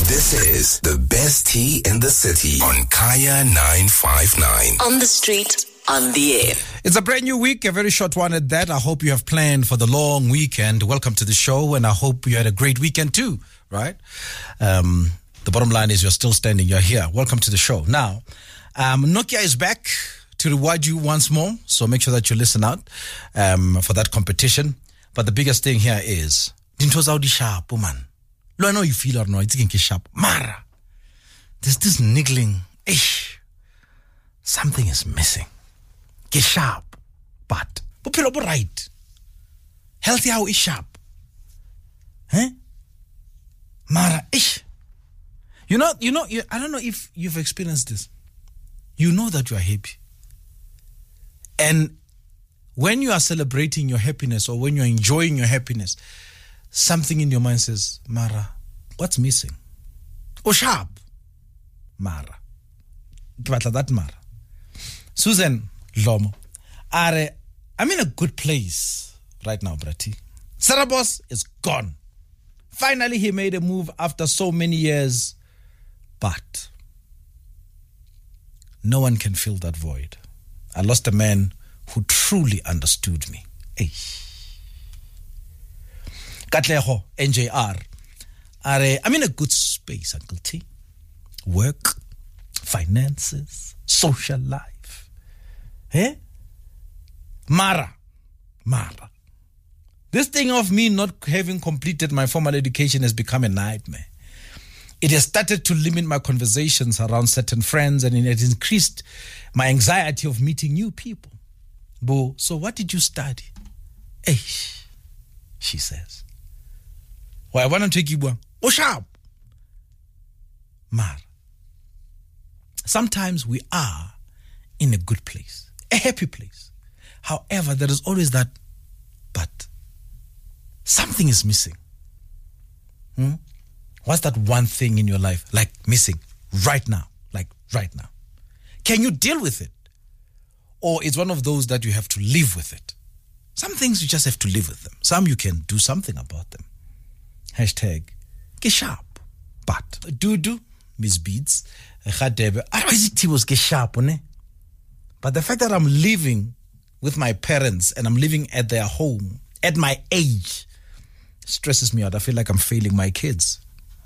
This is the best tea in the city on Kaya 959. On the street, on the air. It's a brand new week, a very short one at that. I hope you have planned for the long weekend. Welcome to the show, and I hope you had a great weekend too, right? The bottom line is you're still standing, you're here. Welcome to the show. Now, Nokia is back to reward you once more, so make sure that you listen out for that competition. But the biggest thing here is, sharp, man. I know you feel or no, it's getting sharp. Mara, there's this niggling. Something is missing. Get sharp, but right. Healthy how is sharp. Mara, You know, I don't know if you've experienced this. You know that you are happy. And when you are celebrating your happiness or when you're enjoying your happiness, something in your mind says, Mara, what's missing? Oh, sharp. Mara. That Mara. Susan Lomo. I'm in a good place right now, Brati. Sarabos is gone. Finally, he made a move after so many years. But no one can fill that void. I lost a man who truly understood me. Katleho, NJR. I'm in a good space, Uncle T. Work, finances, social life. Mara. This thing of me not having completed my formal education has become a nightmare. It has started to limit my conversations around certain friends, and it has increased my anxiety of meeting new people. Bo, so what did you study? She says. Why, I want to take you one. Oh, sharp. Mar. Sometimes we are in a good place, a happy place. However, there is always that, but something is missing. What's that one thing in your life, like missing right now? Can you deal with it? Or it's one of those that you have to live with it? Some things you just have to live with them. Some you can do something about them. Hashtag, get sharp. But, Dudu, Miss Beats, Khadebe, it was get sharp, ne? But the fact that I'm living with my parents and I'm living at their home, at my age, stresses me out. I feel like I'm failing my kids.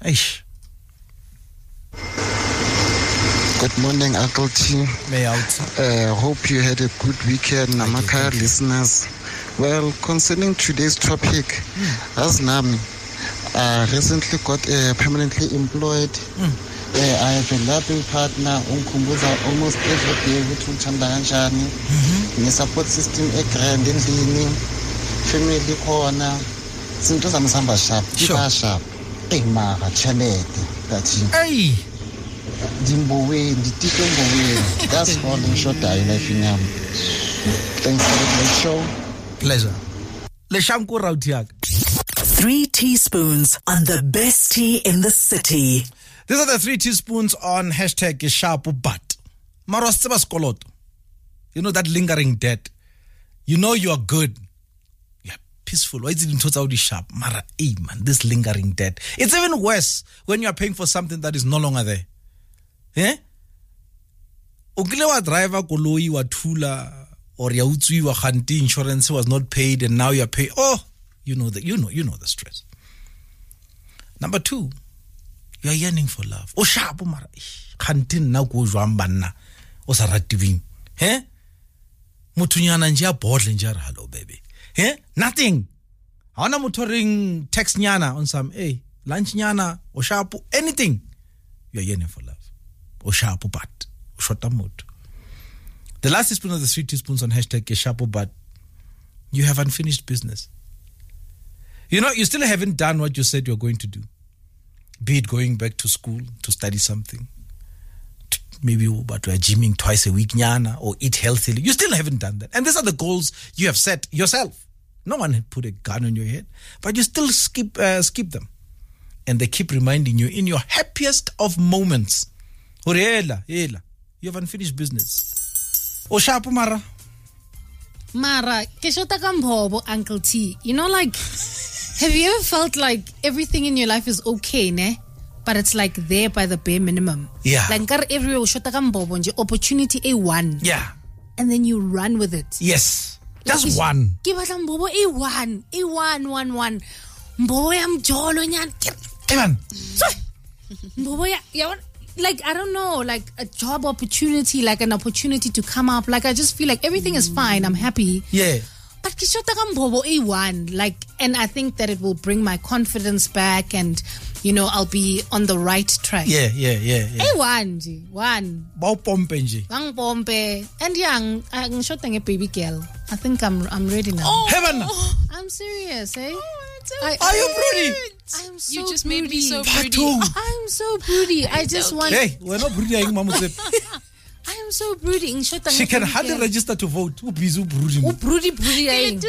Good morning, Uncle T. Hope you had a good weekend, Namakaya listeners. Well, concerning today's topic, as Nami, I recently got permanently employed. I have a loving partner, almost every day with Chandanjani. The support system a grand and family corner. Since I'm sharp, sharp. Mara Chanete. That's Hey! Dimbowe, the that's all in short time. Thanks for the great show. Pleasure. Leshamko Rautiak. 3 teaspoons on the best tea in the city. These are the 3 teaspoons on hashtag Geshapu But. Maroseba Skoloto. You know that lingering debt. You know you are good. You're peaceful. Why is it in total sharp? Mara, man, this lingering debt. It's even worse when you are paying for something that is no longer there. Ukile wa driver koloi wa thula or ya utswi wa khanti insurance was not paid and now you are paying. Oh, you know the stress. Number 2, you are yearning for love. Oh, sharp mara. Khantin na go jwang banna. O sa ratibing. Mutunyana njia bottle njara hello baby. Nothing. Haona motoring text nyana on some lunch nyana o sharp anything. You are yearning for love. Or sharp but short mood. The last teaspoon of the 3 teaspoons on hashtag sharp but you have unfinished business. You know, you still haven't done what you said you're going to do. Be it going back to school to study something. Maybe but we're gymming twice a week, nyana, or eat healthily. You still haven't done that. And these are the goals you have set yourself. No one had put a gun on your head, but you still skip them. And they keep reminding you in your happiest of moments. You have unfinished business. O sharp mara. Mara, keshota kambobo, Uncle T. You know, like, have you ever felt like everything in your life is okay, ne? but it's like there by the bare minimum. Yeah. Like everywhere shota ka mbobo nje, opportunity A1. Yeah. And then you run with it. Yes. Just Like, one. Ke batla mbobo A1, A1. Mbobo ya mjolo nyan. Evan. Mbobo ya like, I don't know, like a job opportunity, like an opportunity to come up. Like, I just feel like everything is fine. I'm happy. Yeah. But kishota ka mbobo A1, like, and I think that it will bring my confidence back, and I'll be on the right track. Yeah. A1 nje, 1. Bao pompe nje. Bang pompe. And yang ngishota nge baby girl. I think I'm ready now. Heaven. I'm serious, eh? Are you broody? I'm so You just broody. made me so broody. Batho. I'm so broody. I just want. Hey, we're not broody, Mama Zep. I am so broody. Ngishota She nge can baby hardly girl. register to vote. Who busy brooding? Oh, broody. In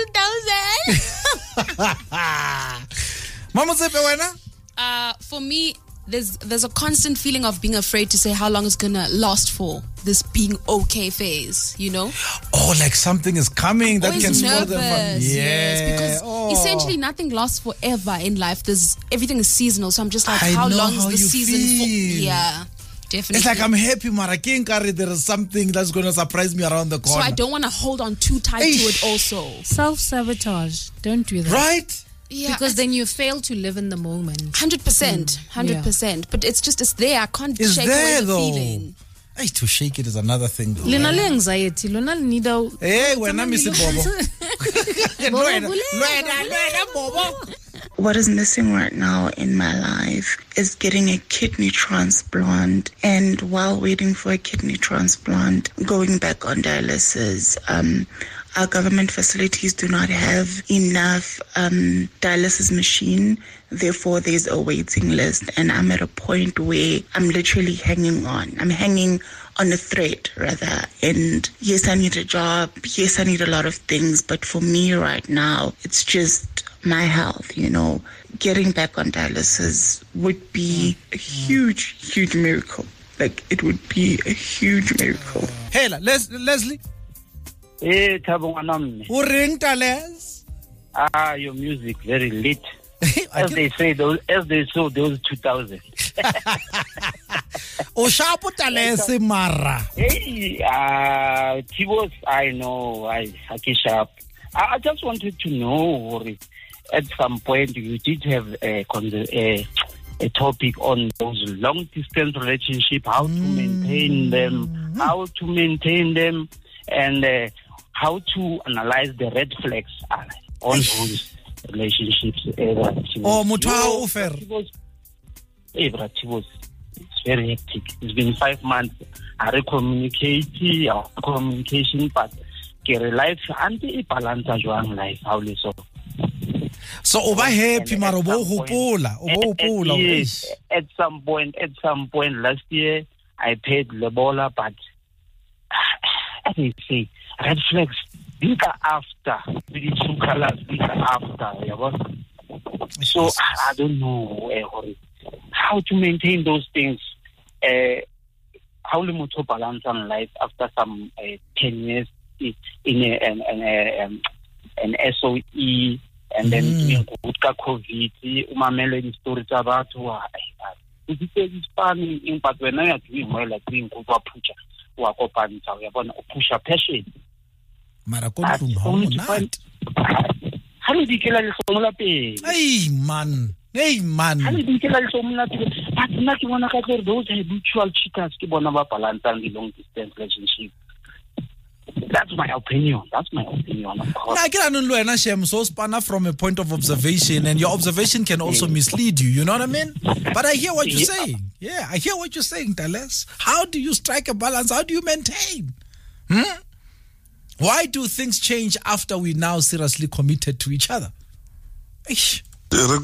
2000. Mama Zep, wena? For me, there's a constant feeling of being afraid to say how long it's gonna last for. This being okay phase, Oh, like something is coming that Always can spoil nervous, them. yes, because essentially nothing lasts forever in life. Everything is seasonal, so I'm just like, I how know long how is the you season for? feel. Yeah, definitely. It's like I'm happy, Mara Kinkari. There is something that's going to surprise me around the so corner. I don't want to hold on too tight to it. Also, Self-sabotage. Don't do that. Right? yeah, Because then you fail to live in the moment. 100%. But it's there. I can't It's shake there away the though. feeling. Hey, to shake it is another thing though. Lena le anxiety. Lena le need a... Hey, when I miss it, Bobo. Bobo. What is missing right now in my life is getting a kidney transplant, and while waiting for a kidney transplant, going back on dialysis. Our government facilities do not have enough dialysis machine. Therefore, there's a waiting list, and I'm at a point where I'm literally hanging on. I'm hanging on a thread, rather. And yes, I need a job. Yes, I need a lot of things. But for me right now, it's just my health, Getting back on dialysis would be a huge, huge miracle. Like, it would be a huge miracle. Hey, Leslie. Hey, Thabo Ngwanamne. O reng Tales? Your music very lit. As they say, those 2000. O shapo Tales Mara. Hey, Tibos, I know, I sharp. I just wanted to know, at some point you did have a topic on those long distance relationships, how to maintain them, and how to analyze the red flags on those relationships. Oh, Mutwa Ufer. It's very hectic. It's been 5 months. I communication, but life anti-balance life. How So over happy mara bo hopola. Yes, at some point last year I paid Lebola, but as I say, red flags bigger after the two colors bigger after. So I don't know how to maintain those things. How to balance on life after some 10 years in an SOE. And then doing good COVID, umamele stories about it's funny, but when I are doing well, like doing good pucha, push a passion. Maracontum, how did you kill a little pay? Hey, man. How did you kill a little but not one of those habitual cheaters keep on about balance and the long distance relationship. That's my opinion, of course. I can so spanner from a point of observation, and your observation can also mislead you, you know what I mean? But I hear what you're saying. Yeah, I hear what you're saying, Tales. How do you strike a balance? How do you maintain? Why do things change after we now seriously committed to each other? Eish. I've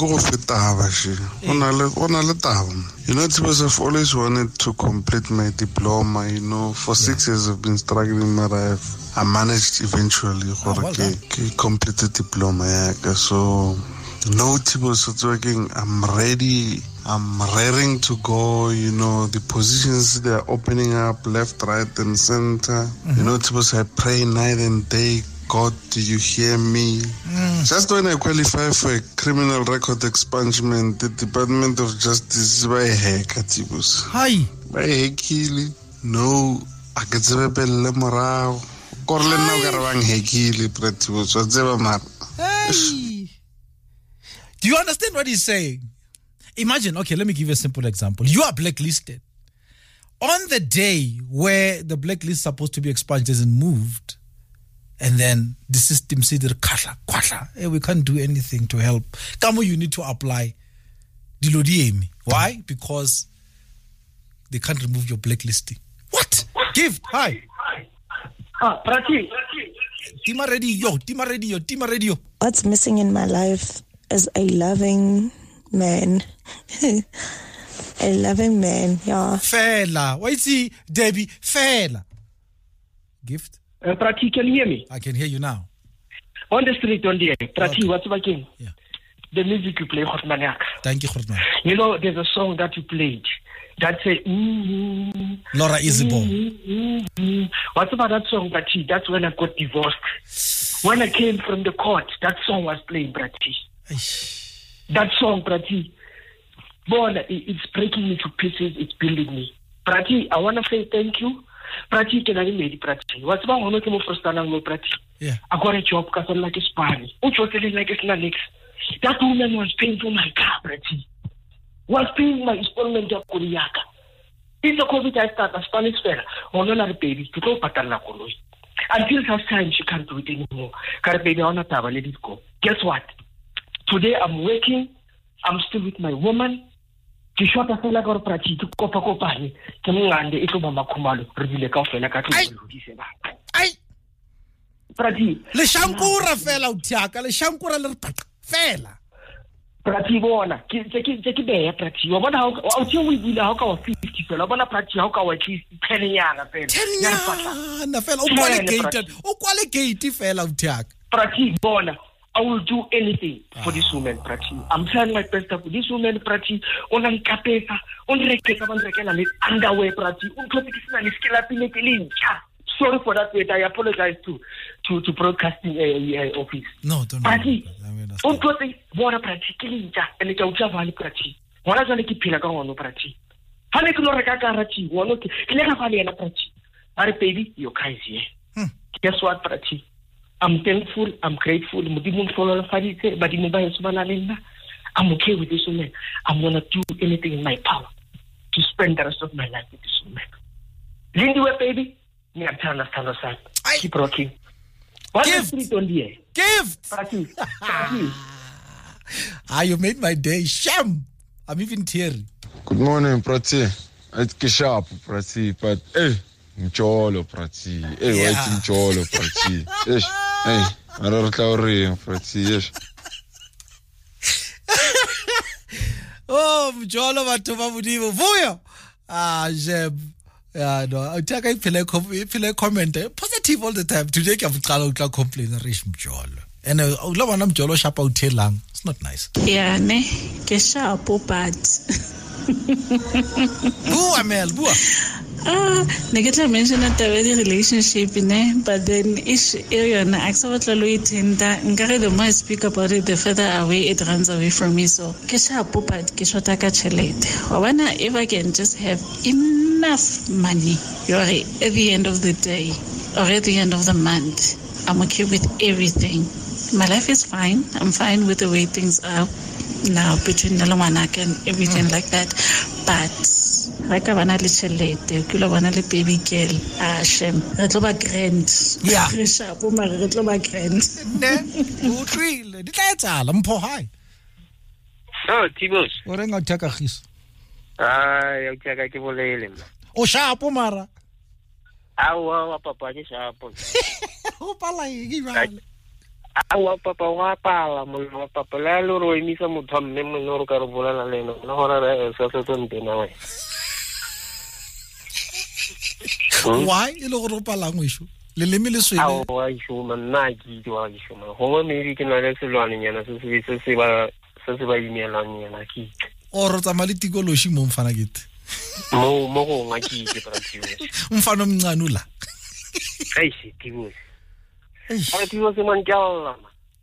always wanted to complete my diploma, For 6 years I've been struggling, but I managed eventually to complete the diploma. So no Tibos it's working. I'm ready. I'm raring to go, the positions they're opening up left, right, and center. Tibos I pray night and day. God, do you hear me? Just when I qualify for a criminal record expungement, the Department of Justice by Hekatibus. Hi. By Hekili. No, I get the bell morale. Corlen now garawang Hekili, Pratibus. What's ever mar? Hey. Do you understand what he's saying? Imagine, okay, let me give you a simple example. You are blacklisted. On the day where the blacklist is supposed to be expunged isn't moved, and then the system said, hey, we can't do anything to help. Kamo, you need to apply. Why? Because they can't remove your blacklisting. What? Gift, hi. Prati. Tima radio. What's missing in my life is a loving man. A loving man, yeah. Fela. Why is he, Debbie? Fela. Gift? Prati, can you hear me? I can hear you now. On the street, on the air. Prati, okay. What's baking? Yeah. The music you play, Hotmaniak. Thank you, Hotman. You know, there's a song that you played that say, Laura Isabel. What about that song, Prati? That's when I got divorced. When I came from the court, that song was playing, Prati. That song, Prati. Boy, it's breaking me to pieces. It's building me. Prati, I want to say thank you. Prati, can I make Prati? What's about one of the first time Prati? Yeah. I got a job because I'm like a Spanish. Which was like a snake. That woman was paying for my car, Prati. Was paying my installment of Kuriaka. It's a COVID I start a Spanish fella. Or not a baby to go Patala Kului. Until such time she can't do it anymore. Car baby on a table, let it go. Guess what? Today I'm working. I'm still with my woman. Kishota fela go Prati to kopa ni kemngande ito mama khumalo re bile ka fela ka tlodise ba ai Prati le shankura fela uthiaka le shankura le fela Prati bona ke be Prati wa bona ha o we bile ha ka wa 50 fela bona Prati ha ka wa 10 yana fela 10 yana fela o kwale gate fela uthiaka Prati bona I will do anything for this woman, Prati. I'm trying my best for this woman, Prati. Ona nkapesa, onrekeka bandrekela le underwear, Prati. Unkopikisina le skilapine kelincha. Sorry for that word. I apologize to broadcasting office. No, don't. Prati. Unkopi bona Prati kelincha. Ene ka utava ni Prati. Wana zale kipila ka wono Prati. Hane kuno reka karati wono ke le ka fale na Prati. Are baby, you're crazy. Guess what, Prati? I'm thankful, I'm grateful. I'm okay with this woman. I'm going to do anything in my power to spend the rest of my life with this woman. Lindy, baby, keep rocking. Gift! You made my day. Sham! I'm even teary. Good morning, Prati. It's Kishap, Prati, but hey. Mcholo Prati. Hey, yeah. White Mcholo Prati. Yes. Hey, I don't know Prati. Yes. Oh, Mcholo Matuma Mudivo. Vuyo. Jeb. Yeah, no. I take a feel comment. Positive all the time. Today, I'm trying to complain. Rich Mcholo. And I love when I'm Mcholo sharp out here lang. It's not nice. Yeah, ne. Kesha popat. Bua, Mel. Bua. Negative mention that the relationship but then ish area na accept tenda ngare the more I speak about it the further away it runs away from me. So kesha popat keshota ka chelete wana if I can just have enough money at the end of the day or at the end of the month, I'm okay with everything. My life is fine. I'm fine with the way things are now between Nalomanak and everything like that. But like a banana chelete, kilo banana baby girl, Shem, retloba grand. Yeah. Sharp, retloba grand. Utri, ditletsa mpho hai. Oh, Tibos. O renga utaka khis. Ai, utaka ke bolele. O shapo mara. Awa papa ke shapo. O pala igi vale. Awa papa wa pala mo papa la lo ro imisa motho mme mo no ro ka ro bola la leno no hora re sa sa tsonte na we. Why? Ilo go pala ngwisho. Le lemi le swele. Awa isho manna ki diwa isho ma. Ho me ri ke na le selwane nyana se ba imelang nyana ki. O ro tsamali tikoloshi mo mfana gete. Mo go ngaki ke Prati. Umfana omncane la. Ai Tibos. a ti se man jalla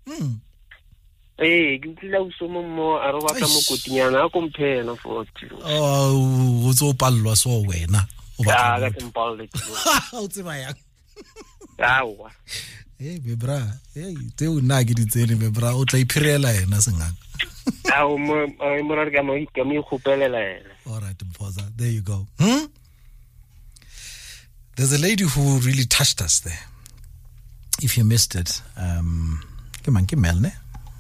ke tlile o so mo a re batla mo kotinyana a komphena for o tso pallwa so wena o ba ka tempalle o tseba yang awa bebra te o nna ke ditsene bebra o tla iphirela ena sengaka mo ra ka mo ikhopelela ena. All right, Mpoza, there you go. There's a lady who really touched us there. If you missed it, Kimel, ne?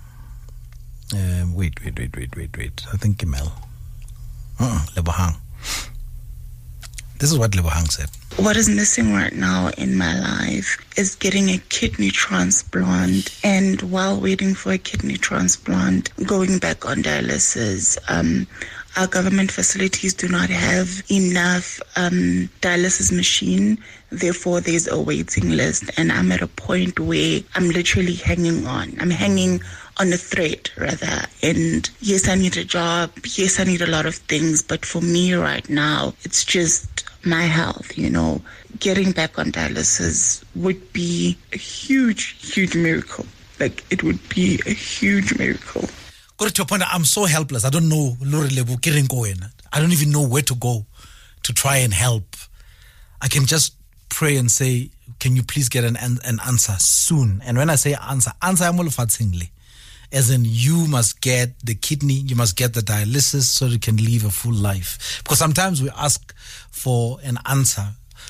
Wait. I think Kimel. Lebohang. This is what Lebohang said. What is missing right now in my life is getting a kidney transplant, and while waiting for a kidney transplant, going back on dialysis. Our government facilities do not have enough dialysis machine. Therefore, there's a waiting list, and I'm at a point where I'm literally hanging on. I'm hanging on a thread, rather. And yes, I need a job. Yes, I need a lot of things. But for me right now, it's just my health, you know. Getting back on dialysis would be a huge, huge miracle. Like, it would be a huge miracle. I'm so helpless. I don't know. I don't even know where to go to try and help. I can just pray and say, can you please get an answer soon? And when I say answer I'm all as in you must get the kidney, you must get the dialysis so you can live a full life. Because sometimes we ask for an answer.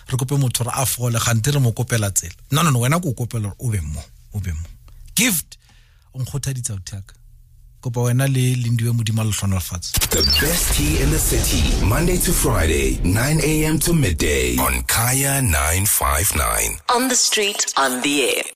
No. Gift. The best tea in the city, Monday to Friday, 9 a.m. to midday on Kaya 959. On the street, on the air.